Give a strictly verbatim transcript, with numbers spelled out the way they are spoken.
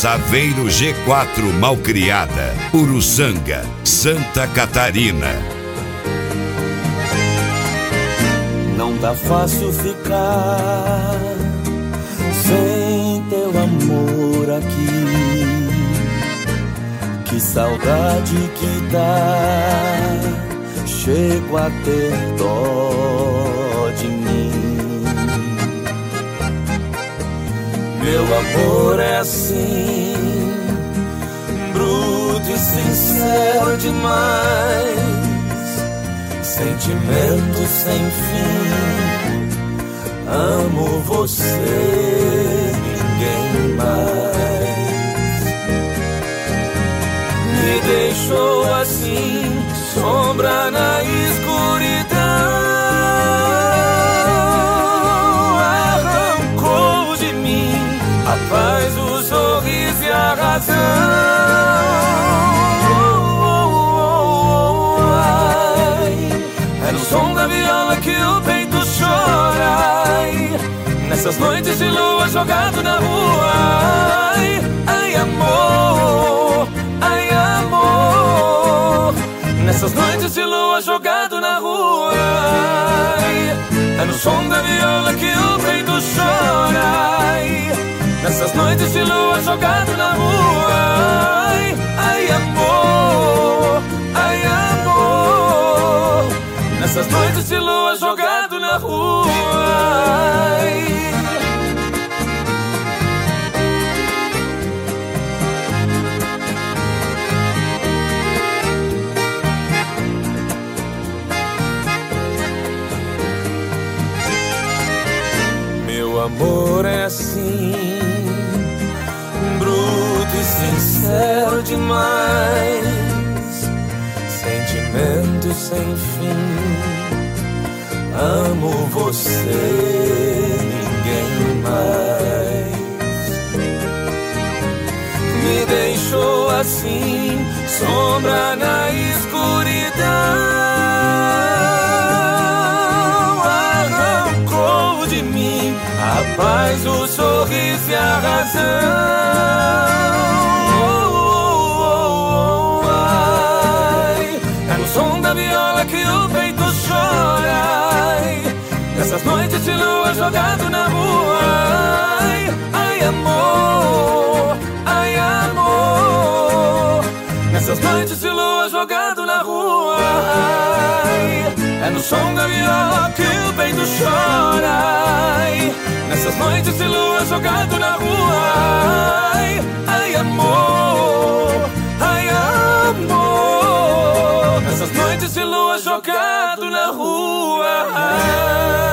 Saveiro G quatro Malcriada, Uruçanga, Santa Catarina. Não tá fácil ficar sem teu amor aqui. Que saudade que dá, chego a ter dó de mim. Meu amor é assim, bruto e sincero demais, sentimento sem fim. Amo você, ninguém mais. Me deixou assim, sombra na escuridão. Arrancou de mim a paz, o sorriso e a razão. Oh, oh, oh, ai, é no som da viola que o peito chora. Ai, nessas noites de lua jogado na rua. Ai, ai amor, ai amor, nessas noites de lua jogado na rua. Ai, é no som da viola que o peito chora. Ai, nessas noites de lua jogado na rua. Ai, ai amor, ai amor, nessas noites de lua jogado na rua. Ai, meu amor é assim, bruto e sincero demais, sentimento sem fim. Amo você, ninguém mais. Me deixou assim, sombra na escuridão. Arrancou de mim a paz, o sorriso e a razão. Oh, oh, oh, ai, é no som da viola que o peito chora. Ai, nessas noites de lua jogado na rua. Ai, ai amor, ai amor, nessas noites de lua jogado na rua. Ai, é no som da viola que o peito chora. Ai, nessas noites de lua jogado na rua. Ai, ai amor, ai amor, nessas noites de lua jogado na rua. Ai,